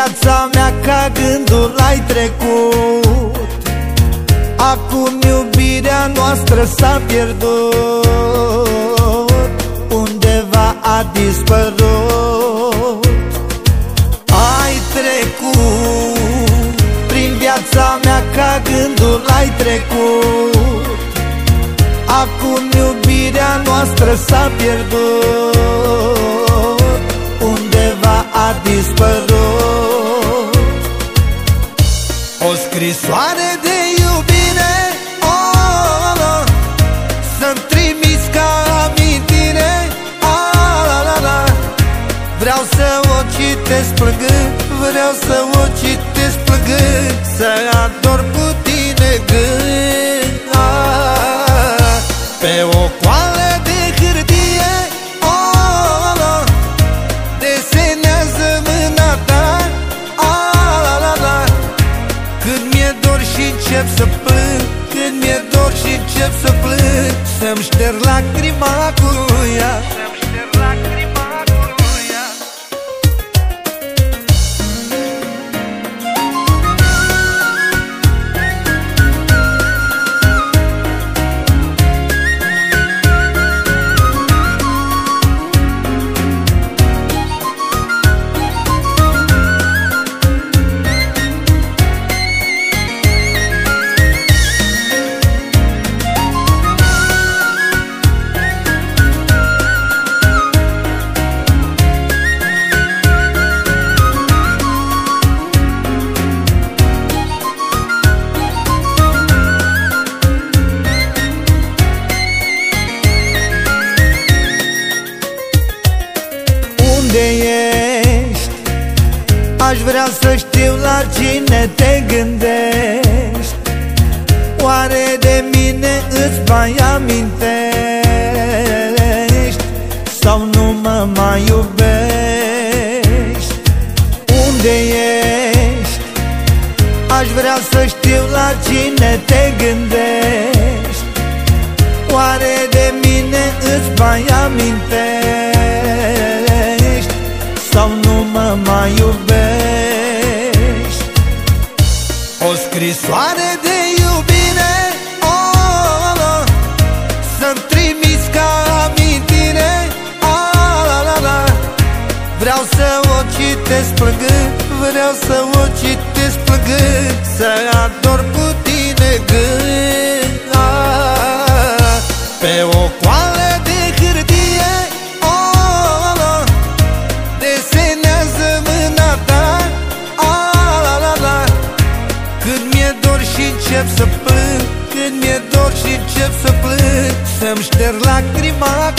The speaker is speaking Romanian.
viața mea ca gândul ai trecut. Acum iubirea noastră s-a pierdut, undeva a dispărut. Ai trecut prin viața mea ca gândul ai trecut. Acum iubirea noastră s-a pierdut, undeva a dispărut. O scrisoare de iubire, oh, să-mi trimis ca amintire, vreau să o citesc plângând, vreau să o citesc plângând, să ador cu tine gând. Pe o coală de hârtie, oh, desenează mâna ta, când mi-e dor și încep să plâng, când mi-e dor și încep să plâng, să-mi șterg lacrima cu ea. Unde ești? Aș vrea să știu la cine te gândești. Oare de mine îți mai amintești sau nu mă mai iubești? Unde ești? Aș vrea să știu la cine te gândești. Oare de mine îți mai amintești sau nu mă mai iubești? O scrisoare de iubire, oh, să-mi trimis ca amintire, vreau să o citesc plângând, vreau să o citesc plângând, să ador cu tine gând. Pe o coală de hârtie, oh, desenează mâna ta, când mi-e dor și încep să plâng, când mi-e dor și încep să plâng, să-mi șterg lacrima